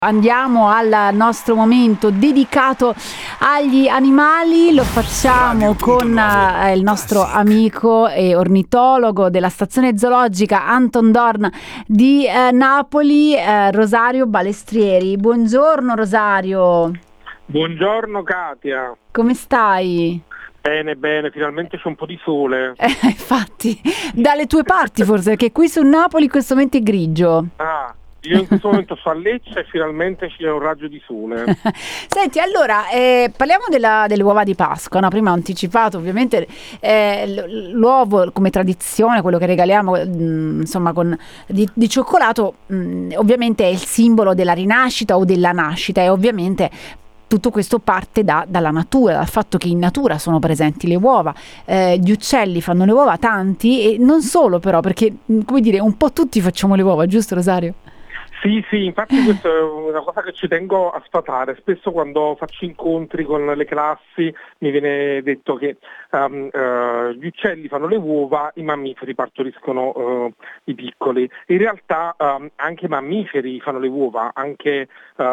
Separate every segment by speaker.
Speaker 1: Andiamo al nostro momento dedicato agli animali, lo facciamo con il nostro amico e ornitologo della stazione zoologica Anton Dohrn di Napoli, Rosario Balestrieri. Buongiorno Rosario.
Speaker 2: Buongiorno Katia.
Speaker 1: Come stai?
Speaker 2: Bene, finalmente c'è un po' di sole.
Speaker 1: Infatti, dalle tue parti forse, perché qui su Napoli in questo momento è grigio.
Speaker 2: Io in questo momento sto a Lecce e finalmente c'è un raggio di sole.
Speaker 1: Senti, allora, parliamo delle uova di Pasqua, no? Prima ho anticipato ovviamente l'uovo come tradizione, quello che regaliamo insomma di cioccolato, ovviamente è il simbolo della rinascita o della nascita, e ovviamente tutto questo parte dalla natura, dal fatto che in natura sono presenti le uova, gli uccelli fanno le uova, tanti, e non solo però, perché come dire, un po' tutti facciamo le uova, giusto Rosario?
Speaker 2: Sì, infatti questa è una cosa che ci tengo a sfatare. Spesso quando faccio incontri con le classi mi viene detto che gli uccelli fanno le uova, i mammiferi partoriscono i piccoli. In realtà anche i mammiferi fanno le uova, anche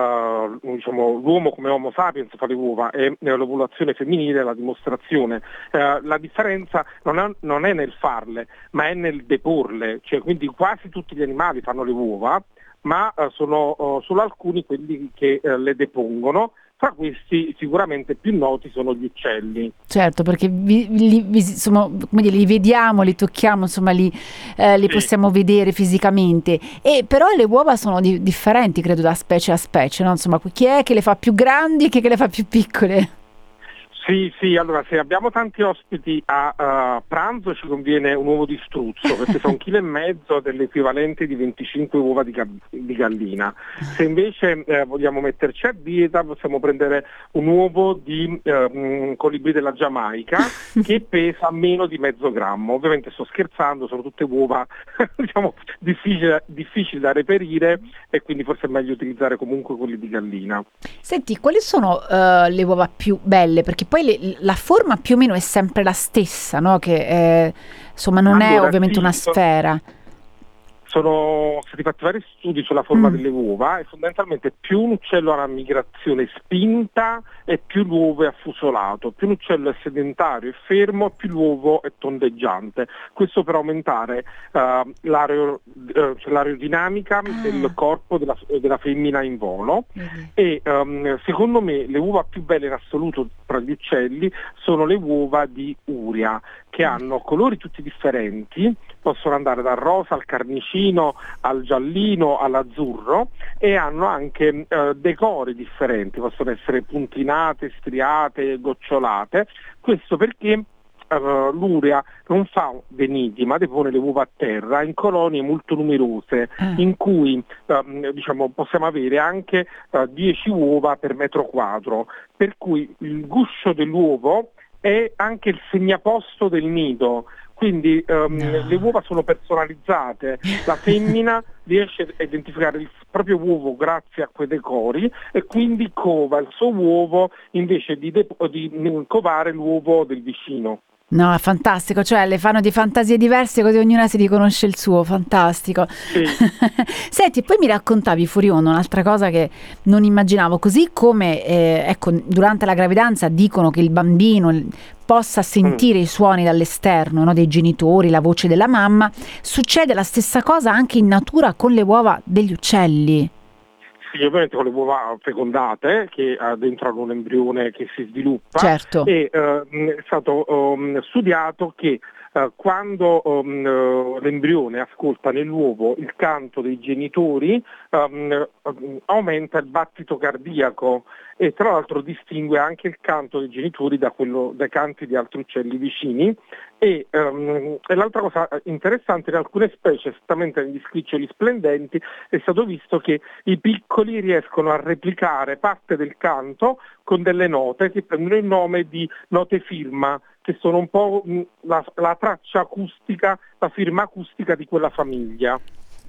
Speaker 2: l'uomo come Homo sapiens fa le uova, e l'ovulazione femminile è la dimostrazione. La differenza non è nel farle, ma è nel deporle, cioè quindi quasi tutti gli animali fanno le uova, ma sono solo alcuni quelli che le depongono. Fra questi sicuramente più noti sono gli uccelli.
Speaker 1: Certo, perché insomma, come dire, li vediamo, li tocchiamo, insomma li possiamo vedere fisicamente, e però le uova sono differenti, credo, da specie a specie, no? Insomma, chi è che le fa più grandi e chi è che le fa più piccole?
Speaker 2: Sì, allora se abbiamo tanti ospiti a pranzo ci conviene un uovo di struzzo, perché sono 1,5 kg dell'equivalente di 25 uova di gallina. Se invece vogliamo metterci a dieta, possiamo prendere un uovo di colibrì della Giamaica che pesa meno di mezzo grammo. Ovviamente sto scherzando, sono tutte uova diciamo difficili da reperire, e quindi forse è meglio utilizzare comunque quelli di gallina.
Speaker 1: Senti, quali sono le uova più belle? Perché poi la forma più o meno è sempre la stessa, no? Che insomma non è ovviamente una sfera.
Speaker 2: Sono stati fatti vari studi sulla forma delle uova, e fondamentalmente più un uccello ha una migrazione spinta e più l'uovo è affusolato, più un uccello è sedentario e fermo, più l'uovo è tondeggiante. Questo per aumentare l'aerodinamica del corpo della femmina in volo. E secondo me le uova più belle in assoluto tra gli uccelli sono le uova di Uria, che hanno colori tutti differenti, possono andare dal rosa al carnicino, al giallino, all'azzurro, e hanno anche decori differenti, possono essere puntinate, striate, gocciolate. Questo perché l'urea non fa dei nidi, ma depone le uova a terra in colonie molto numerose, in cui possiamo avere anche 10 uova per metro quadro, per cui il guscio dell'uovo è anche il segnaposto del nido. Quindi le uova sono personalizzate, la femmina riesce a identificare il proprio uovo grazie a quei decori, e quindi cova il suo uovo invece di covare l'uovo del vicino.
Speaker 1: No, è fantastico, cioè le fanno di fantasie diverse così ognuna si riconosce il suo, fantastico.
Speaker 2: Sì.
Speaker 1: Senti, poi mi raccontavi fuori onda un'altra cosa che non immaginavo, così come ecco, durante la gravidanza dicono che il bambino possa sentire i suoni dall'esterno, no, dei genitori, la voce della mamma, succede la stessa cosa anche in natura con le uova degli uccelli.
Speaker 2: Sì, ovviamente con le uova fecondate che dentro hanno un embrione che si sviluppa.
Speaker 1: Certo.
Speaker 2: E è stato studiato che quando l'embrione ascolta nell'uovo il canto dei genitori, aumenta il battito cardiaco, e tra l'altro distingue anche il canto dei genitori dai canti di altri uccelli vicini. E l'altra cosa interessante, in alcune specie, esattamente negli squiccioli splendenti, è stato visto che i piccoli riescono a replicare parte del canto con delle note che prendono il nome di note firma, che sono un po' la traccia acustica, la firma acustica di quella famiglia.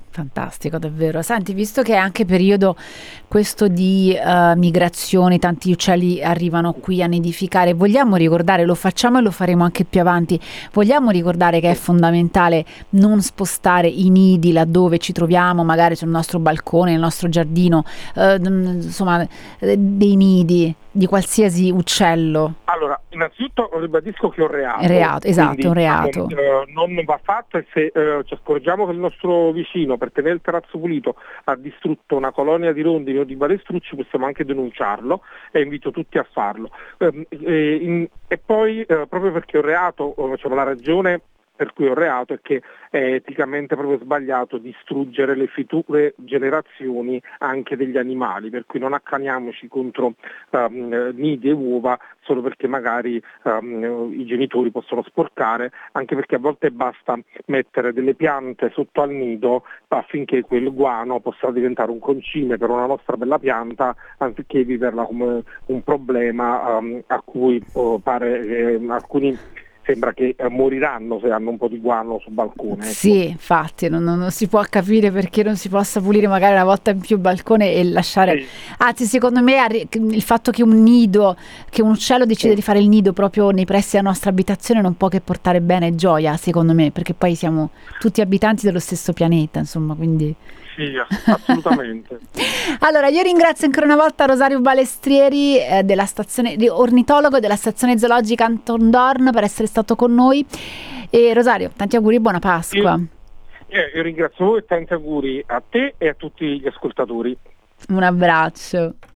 Speaker 1: Fantastico, davvero. Senti, visto che è anche periodo questo di migrazioni, tanti uccelli arrivano qui a nidificare, vogliamo ricordare, lo facciamo e lo faremo anche più avanti, vogliamo ricordare che è fondamentale non spostare i nidi laddove ci troviamo, magari sul nostro balcone, nel nostro giardino, insomma, dei nidi di qualsiasi uccello.
Speaker 2: Allora, innanzitutto ribadisco che è un reato.
Speaker 1: Reato, esatto,
Speaker 2: Quindi,
Speaker 1: è un reato.
Speaker 2: non va fatto, e se ci accorgiamo che il nostro vicino, per tenere il terrazzo pulito, ha distrutto una colonia di rondini o di balestrucci, possiamo anche denunciarlo, e invito tutti a farlo. E poi, proprio perché è un reato, diciamo, la ragione per cui è un reato è che è eticamente proprio sbagliato distruggere le future generazioni anche degli animali, per cui non accaniamoci contro nidi e uova solo perché magari i genitori possono sporcare, anche perché a volte basta mettere delle piante sotto al nido affinché quel guano possa diventare un concime per una nostra bella pianta, anziché viverla come un problema a cui pare alcuni sembra che moriranno se hanno un po' di guano sul balcone. Ecco.
Speaker 1: Sì, infatti, non si può capire perché non si possa pulire magari una volta in più il balcone e lasciare...
Speaker 2: Sì.
Speaker 1: Anzi, secondo me il fatto che un nido, che un uccello decide di fare il nido proprio nei pressi della nostra abitazione non può che portare bene e gioia, secondo me, perché poi siamo tutti abitanti dello stesso pianeta, insomma, quindi...
Speaker 2: Sì, assolutamente.
Speaker 1: Allora, io ringrazio ancora una volta Rosario Balestrieri, della stazione, ornitologo della stazione zoologica Anton Dorn, per essere stato con noi. E Rosario, tanti auguri e buona Pasqua.
Speaker 2: Io ringrazio voi e tanti auguri a te e a tutti gli ascoltatori.
Speaker 1: Un abbraccio.